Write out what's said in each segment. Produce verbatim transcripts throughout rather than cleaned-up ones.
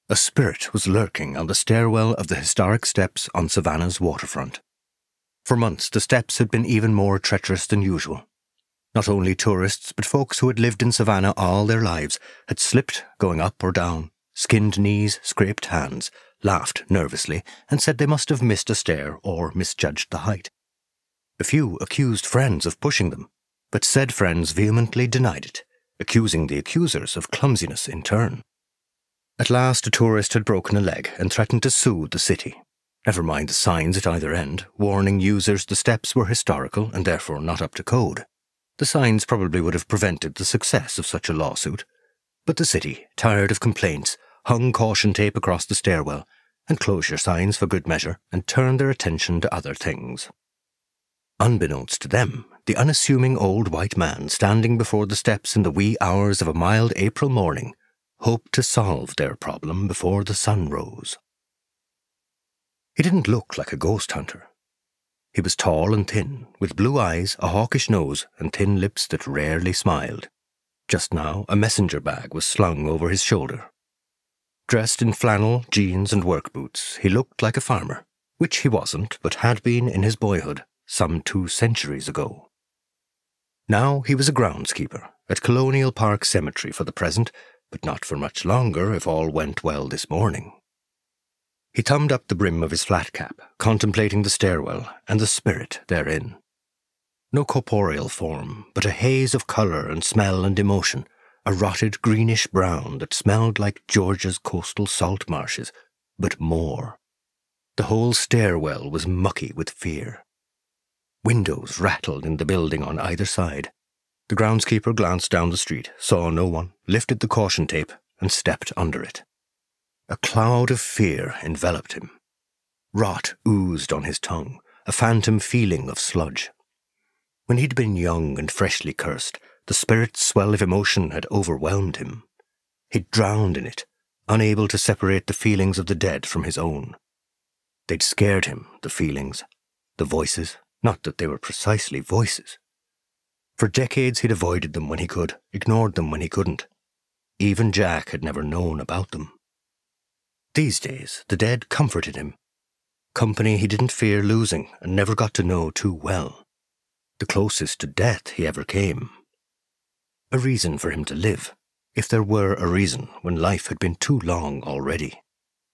A spirit was lurking on the stairwell of the historic steps on Savannah's waterfront. For months, the steps had been even more treacherous than usual. Not only tourists, but folks who had lived in Savannah all their lives had slipped going up or down, skinned knees, scraped hands, laughed nervously, and said they must have missed a stair or misjudged the height. A few accused friends of pushing them, but said friends vehemently denied it, accusing the accusers of clumsiness in turn. At last a tourist had broken a leg and threatened to sue the city. Never mind the signs at either end, warning users the steps were historical and therefore not up to code. The signs probably would have prevented the success of such a lawsuit. But the city, tired of complaints, hung caution tape across the stairwell and closure signs for good measure and turned their attention to other things. Unbeknownst to them, the unassuming old white man standing before the steps in the wee hours of a mild April morning hoped to solve their problem before the sun rose. He didn't look like a ghost hunter. He was tall and thin, with blue eyes, a hawkish nose, and thin lips that rarely smiled. Just now, a messenger bag was slung over his shoulder. Dressed in flannel, jeans, and work boots, he looked like a farmer, which he wasn't, but had been in his boyhood, some two centuries ago. Now he was a groundskeeper at Colonial Park Cemetery for the present, but not for much longer if all went well this morning. He thumbed up the brim of his flat cap, contemplating the stairwell and the spirit therein. No corporeal form, but a haze of colour and smell and emotion, a rotted greenish-brown that smelled like Georgia's coastal salt marshes, but more. The whole stairwell was mucky with fear. Windows rattled in the building on either side. The groundskeeper glanced down the street, saw no one, lifted the caution tape, and stepped under it. A cloud of fear enveloped him. Rot oozed on his tongue, a phantom feeling of sludge. When he'd been young and freshly cursed, the spirit's swell of emotion had overwhelmed him. He'd drowned in it, unable to separate the feelings of the dead from his own. They'd scared him, the feelings, the voices, not that they were precisely voices. For decades he'd avoided them when he could, ignored them when he couldn't. Even Jack had never known about them. These days, the dead comforted him. Company he didn't fear losing and never got to know too well. The closest to death he ever came. A reason for him to live, if there were a reason when life had been too long already.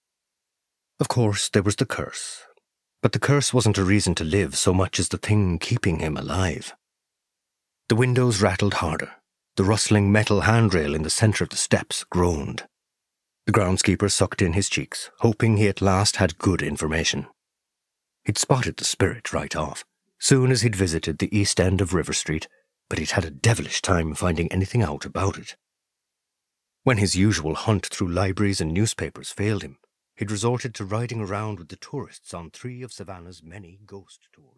Of course, there was the curse. But the curse wasn't a reason to live so much as the thing keeping him alive. The windows rattled harder. The rustling metal handrail in the centre of the steps groaned. The groundskeeper sucked in his cheeks, hoping he at last had good information. He'd spotted the spirit right off, soon as he'd visited the east end of River Street, but he'd had a devilish time finding anything out about it. When his usual hunt through libraries and newspapers failed him, he'd resorted to riding around with the tourists on three of Savannah's many ghost tours.